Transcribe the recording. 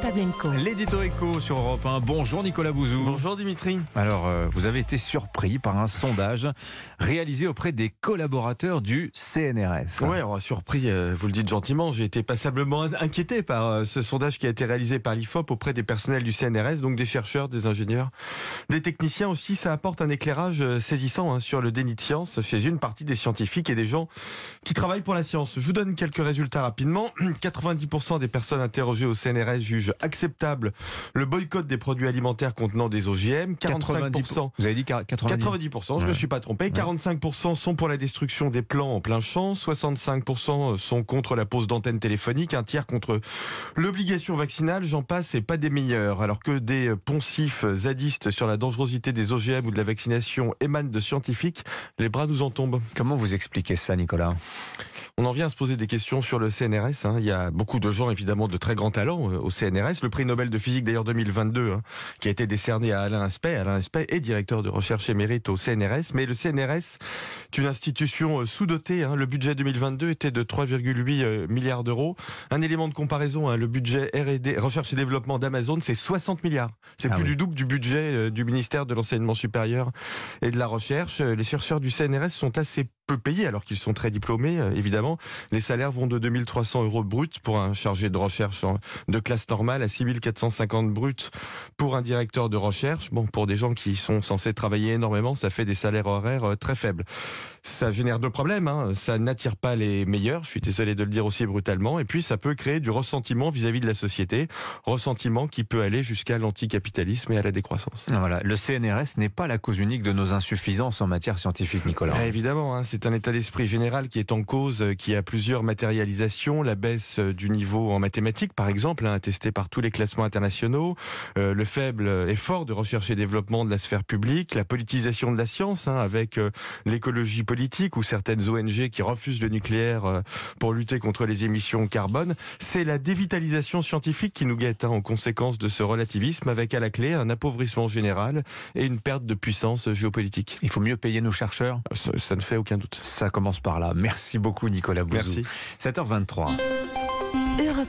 Pavlenko. L'édito écho sur Europe 1. Bonjour Nicolas Bouzou. Bonjour Dimitri. Alors, vous avez été surpris par un sondage réalisé auprès des collaborateurs du CNRS. Ouais, surpris, vous le dites gentiment. J'ai été passablement inquiété par ce sondage qui a été réalisé par l'IFOP auprès des personnels du CNRS, donc des chercheurs, des ingénieurs, des techniciens aussi. Ça apporte un éclairage saisissant sur le déni de science chez une partie des scientifiques et des gens qui travaillent pour la science. Je vous donne quelques résultats rapidement. 90% des personnes interrogées au CNRS jugent acceptable le boycott des produits alimentaires contenant des OGM. 45%. Vous avez dit 90%, je ne me suis pas trompé. 45% sont pour la destruction des plants en plein champ. 65% sont contre la pose d'antennes téléphoniques. Un tiers contre l'obligation vaccinale. J'en passe et pas des meilleurs. Alors que des poncifs zadistes sur la dangerosité des OGM ou de la vaccination émanent de scientifiques, les bras nous en tombent. Comment vous expliquez ça, Nicolas ? On en vient à se poser des questions sur le CNRS. Il y a beaucoup de gens, évidemment, de très grands talents au CNRS. Le prix Nobel de physique, d'ailleurs, 2022, qui a été décerné à Alain Aspect. Alain Aspect est directeur de recherche émérite au CNRS. Mais le CNRS est une institution sous-dotée. Le budget 2022 était de 3,8 milliards d'euros. Un élément de comparaison, le budget R&D, recherche et développement d'Amazon, c'est 60 milliards. C'est plus du double du budget du ministère de l'Enseignement supérieur et de la Recherche. Les chercheurs du CNRS sont assez peu payés, alors qu'ils sont très diplômés, évidemment. Les salaires vont de 2300 € brut pour un chargé de recherche de classe normale à 6450 brut pour un directeur de recherche. Bon, pour des gens qui sont censés travailler énormément, ça fait des salaires horaires très faibles. Ça génère deux problèmes. Ça n'attire pas les meilleurs, je suis désolé de le dire aussi brutalement, et puis ça peut créer du ressentiment vis-à-vis de la société, ressentiment qui peut aller jusqu'à l'anticapitalisme et à la décroissance. Voilà, le CNRS n'est pas la cause unique de nos insuffisances en matière scientifique, Nicolas. Évidemment, c'est un état d'esprit général qui est en cause, qui a plusieurs matérialisations. La baisse du niveau en mathématiques, par exemple, attestée par tous les classements internationaux, le faible effort de recherche et développement de la sphère publique, la politisation de la science, avec l'écologie politique ou certaines ONG qui refusent le nucléaire pour lutter contre les émissions carbone. C'est la dévitalisation scientifique qui nous guette en conséquence de ce relativisme, avec à la clé un appauvrissement général et une perte de puissance géopolitique. Il faut mieux payer nos chercheurs ? Ça ne fait aucun doute. Ça commence par là. Merci beaucoup Nicolas Bouzou. Merci. 7h23.